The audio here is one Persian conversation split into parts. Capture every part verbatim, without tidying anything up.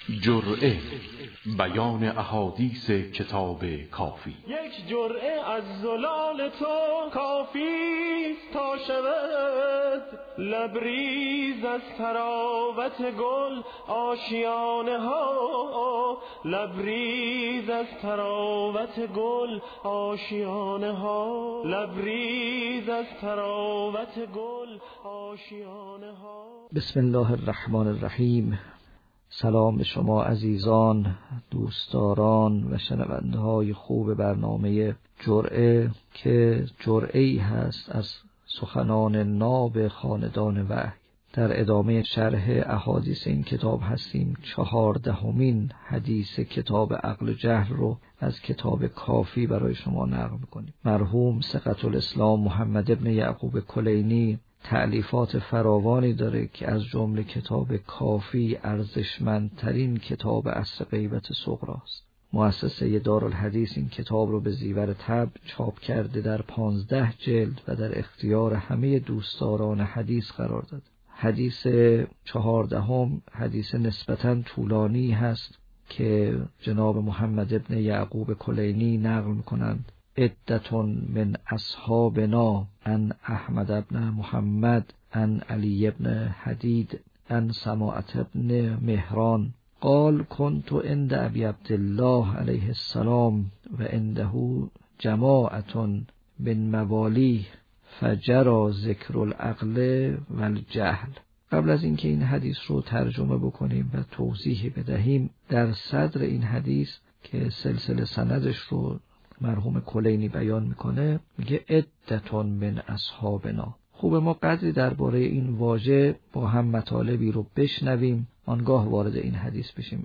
جرعه بیان احادیث کتاب کافی. یک جرعه از زلال تو کافی تا شود لبریز از تراوت گل آشیانه ها، لبریز از تراوت گل آشیانه ها، لبریز از تراوت گل آشیانه ها. بسم الله الرحمن الرحیم. سلام شما عزیزان، دوستداران و شنونده های خوب برنامه جرعه که جرعه‌ای هست از سخنان ناب خاندان وحی. در ادامه شرح احادیث این کتاب هستیم. چهاردهمین حدیث کتاب عقل و جهل رو از کتاب کافی برای شما نقل می‌کنیم. مرحوم ثقة الاسلام محمد ابن یعقوب کلینی تألیفات فراوانی داره که از جمله کتاب کافی ارزشمندترین کتاب اصل غیبت صغری است. مؤسسه دارالحدیث این کتاب رو به زیور طبع چاپ کرده در پانزده جلد و در اختیار همه دوستداران حدیث قرار داده. حدیث چهاردهم حدیث نسبتاً طولانی هست که جناب محمد ابن یعقوب کلینی نقل می‌کنند. عدتون من اصحابنا ان احمد ابن محمد ان علی ابن حدید ان سماعة ابن مهران قال كنت عند ابي عبد الله علیه السلام و عنده جماعة من موالیه فجرى ذکر العقل والجهل. قبل از اینکه این حدیث رو ترجمه بکنیم و توضیح بدهیم، در صدر این حدیث که سلسله سندش رو مرحوم کلینی بیان میکنه، میگه عدتون من اصحابنا. خوب ما قدری درباره این واژه با هم مطالبی رو بشنویم، آنگاه وارد این حدیث بشیم.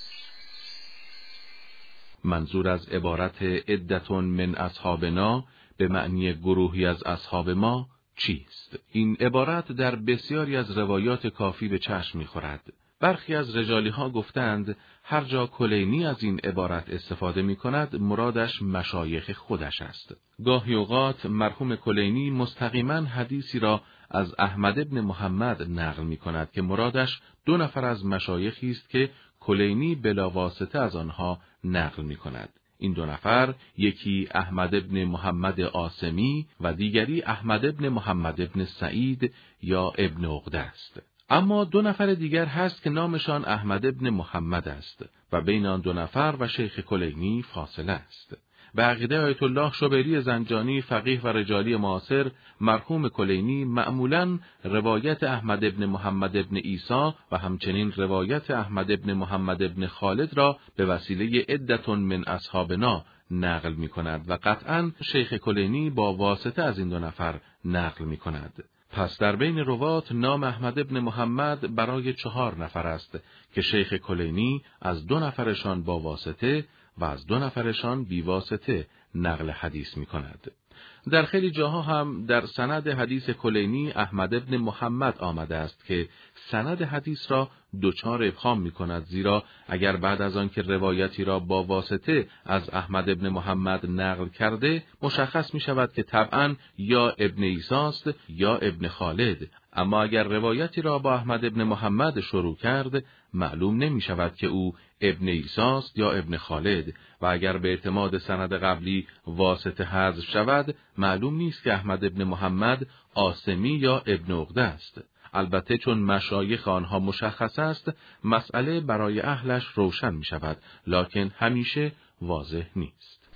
منظور از عبارت عدتون من اصحابنا به معنی گروهی از اصحاب ما چیست؟ این عبارت در بسیاری از روایات کافی به چشم میخورد. برخی از رجالی ها گفتند هر جا کلینی از این عبارت استفاده می کند مرادش مشایخ خودش است. گاهی اوقات مرحوم کلینی مستقیما حدیثی را از احمد ابن محمد نقل می کند که مرادش دو نفر از مشایخی است که کلینی بلا واسطه از آنها نقل می کند. این دو نفر یکی احمد ابن محمد عاصمی و دیگری احمد ابن محمد ابن سعید یا ابن عقده است. اما دو نفر دیگر هست که نامشان احمد ابن محمد است و بین آن دو نفر و شیخ کلینی فاصله است. به عقیده آیت الله شبیری زنجانی فقیه و رجالی معاصر، مرحوم کلینی معمولاً روایت احمد ابن محمد ابن عیسی و همچنین روایت احمد ابن محمد ابن خالد را به وسیله عدتون من اصحابنا نقل می کند و قطعاً شیخ کلینی با واسطه از این دو نفر نقل می کند. پس در بین روات نام احمد ابن محمد برای چهار نفر است که شیخ کلینی از دو نفرشان با واسطه و از دو نفرشان بی واسطه نقل حدیث می کند. در خیلی جاها هم در سند حدیث کلینی احمد ابن محمد آمده است که سند حدیث را دوچار ابهام می کند، زیرا اگر بعد از آن که روایتی را با واسطه از احمد ابن محمد نقل کرده مشخص می شود که طبعاً یا ابن عیسی است یا ابن خالد، اما اگر روایتی را با احمد ابن محمد شروع کرد معلوم نمی شود که او ابن عیسی است یا ابن خالد و اگر به اعتماد سند قبلی واسطه حذف شود معلوم نیست که احمد ابن محمد عاصمی یا ابن عقده است. البته چون مشایخ آنها مشخص است مسئله برای اهلش روشن می شود، لکن همیشه واضح نیست.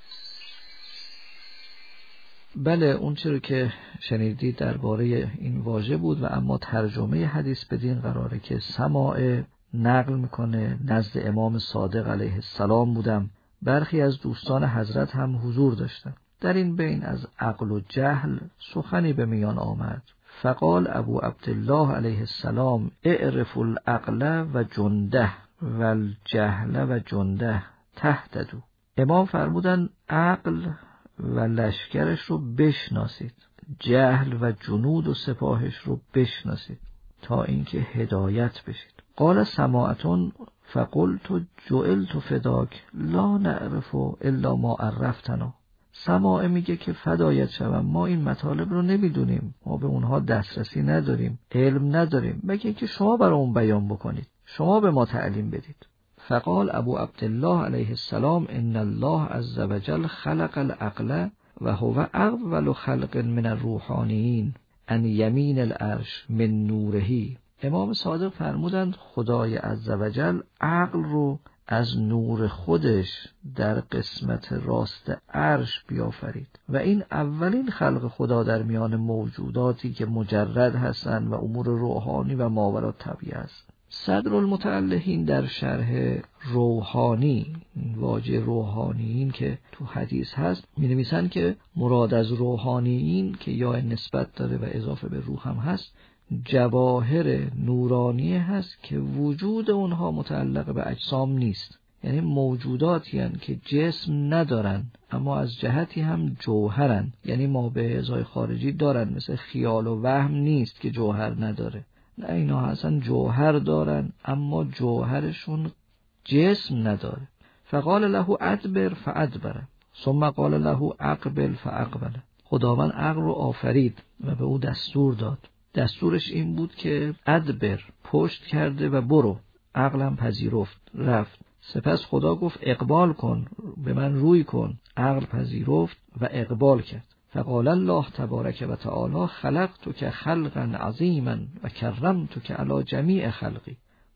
بله، اون چیزی که شنیدید درباره این واژه بود و اما ترجمه حدیث بدین قراره که سماع نقل میکنه نزد امام صادق علیه السلام بودم. برخی از دوستان حضرت هم حضور داشتن. در این بین از عقل و جهل سخنی به میان آمد. فقال ابو عبدالله علیه السلام اعرف العقل و جنده و الجهل و جنده تهتدوا. امام فرمودن عقل و لشکرش رو بشناسید، جهل و جنود و سپاهش رو بشناسید تا اینکه هدایت بشید. قال سماعتون فقلت جعلت فداک لا نعرف الا ما عرفتنا. سماعه میگه که فدایت شوم، ما این مطالب رو نمیدونیم، ما به اونها دسترسی نداریم، علم نداریم، مگه اینکه شما برامون بیان بکنید، شما به ما تعلیم بدید. فقال ابو عبدالله علیه السلام ان الله عز وجل خلق العقل و هو اول خلق من الروحانیین ان یمین العرش من نوره. امام صادق فرمودند خدای عز وجل عقل رو از نور خودش در قسمت راست عرش بیافرید و این اولین خلق خدا در میان موجوداتی که مجرد هستند و امور روحانی و ماوراء طبیعه است. صدرالمتعلقین در شرح روحانی، واژه روحانیین که تو حدیث هست، می نویسن که مراد از روحانیین که یا نسبت داره و اضافه به روح هم هست، جواهر نورانیه هست که وجود اونها متعلق به اجسام نیست، یعنی موجوداتی هستند که جسم ندارن اما از جهتی هم جوهرن، یعنی ما به ازای خارجی دارن، مثل خیال و وهم نیست که جوهر نداره، نه اینا هستن جوهر دارن اما جوهرشون جسم نداره. فقال له ادبر فادبر ثم قال له اقبل فاقبل. خداوند عقل رو آفرید و به او دستور داد. دستورش این بود که ادبر، پشت کرده و برو. عقلم پذیرفت، رفت. سپس خدا گفت اقبال کن، به من روی کن. عقل پذیرفت و اقبال کرد. فقال الله تبارک و تعالی خلقتک خلقا عظیما و کرمتک علی جمیع خلقی.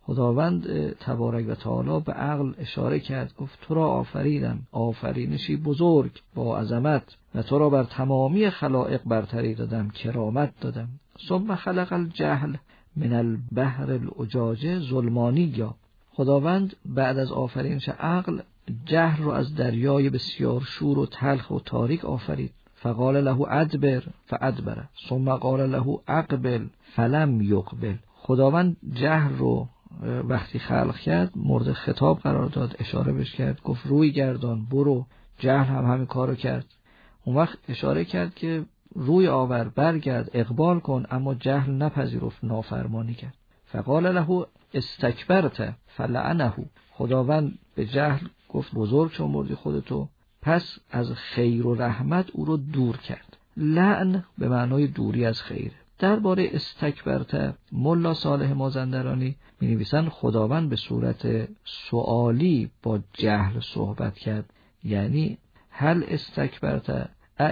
خداوند تبارک و تعالی به عقل اشاره کرد، گفت تو را آفریدم آفرینشی بزرگ با عظمت و تو را بر تمامی خلائق برتری دادم، کرامت دادم. ثم خلق الجهل من البحر العجاج ظلمانیا. خداوند بعد از آفرینش عقل جهل رو از دریای بسیار شور و تلخ و تاریک آفرید. فقال له ادبر فادبر ثم قال له اقبل فلم یقبل. خداوند جهل رو وقتی خلق کرد مورد خطاب قرار داد، اشاره بهش کرد، گفت روی گردان برو. جهل هم همین کارو کرد. اون وقت اشاره کرد که روی آور، برگرد، اقبال کن، اما جهل نپذیرفت، نافرمانی کرد. فقال له استکبرت فلعنه. خداوند به جهل گفت بزرگ چون بردی خودتو، پس از خیر و رحمت او رو دور کرد. لعن به معنای دوری از خیر. درباره استکبرت ملا صالح مازندرانی می نویسن خداوند به صورت سوالی با جهل صحبت کرد، یعنی هل استکبرت ا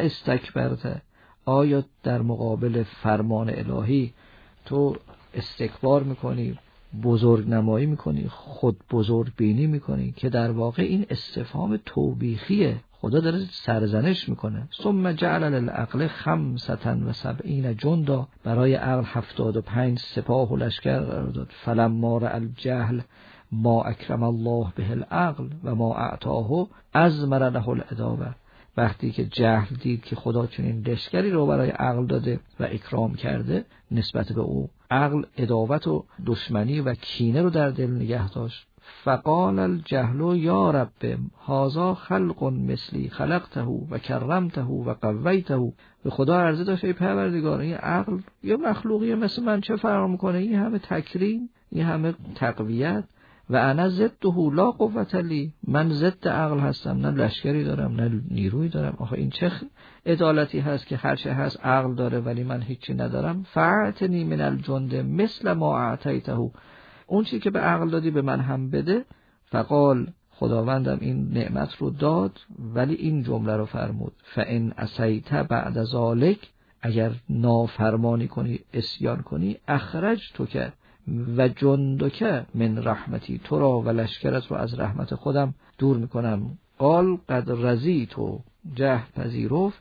استکبرت، آیا در مقابل فرمان الهی تو استکبار میکنی، بزرگ نمایی میکنی، خود بزرگ بینی میکنی، که در واقع این استفهام توبیخیه، خدا داره سرزنش میکنه. ثم جعل للعقل خمسة و سبعین جندا، برای عقل هفتاد و پنج سپاه و لشکر قرار داد. فلما رأى الجهل ما اکرم الله به العقل و ما اعطاه ازمر له العداوه. وقتی که جهل دید که خدا چنین لشکری رو برای عقل داده و اکرام کرده، نسبت به او عقل عداوت و دشمنی و کینه رو در دل نگه داشت. فقال الجهل یا رب هذا خلق مثلی خلقته و کرمته و قویته. به خدا عرضه داشت ای پروردگار، این عقل یا مخلوقی مثل من چه فرق میکنه؟ این همه تکریم، این همه تقویت، و انا ضده لا قوت لی، من ضد عقل هستم، نه لشکری دارم نه نیروی دارم. آخه این چه عدالتی هست که هر چه هست عقل داره ولی من هیچی ندارم. فاعتنی من الجند مثل ما اعطیته، اون چی که به عقل دادی به من هم بده. فقال، خداوندم این نعمت رو داد ولی این جمله رو فرمود فان عصیت بعد ذلک، اگر نافرمانی کنی، عصیان کنی، اخرج تو که و جندک من رحمتی، تو را و لشکرت رو از رحمت خودم دور میکنم. قال قد رضیت، جهل پذیرفت.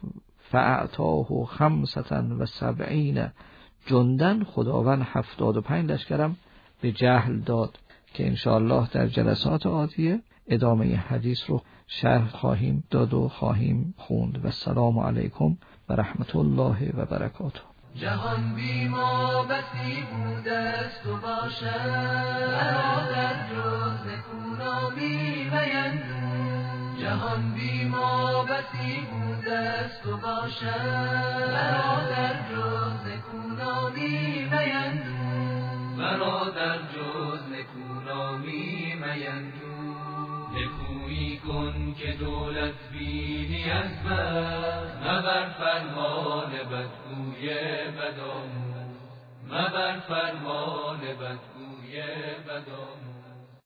فاعطاه خمسة و سبعین جندن، خداوند هفتاد و پنج لشکرم به جهل داد، که انشاءالله در جلسات آتیه ادامه حدیث رو شرح خواهیم داد و خواهیم خوند. و السلام علیکم و رحمت الله و برکاته. جهان بی ما بسی بوده است و باشد، مرا در جز نکونامی میندون. جهان بی ما بسی بوده است و باشد، مرا در جز نکونامی میندون. مرا در جز نکونامی میندون. نکویی کن که دولت بینی از من، مبر فرمان بدگوی بدآموز، مبر فرمان بدگوی بدآموز.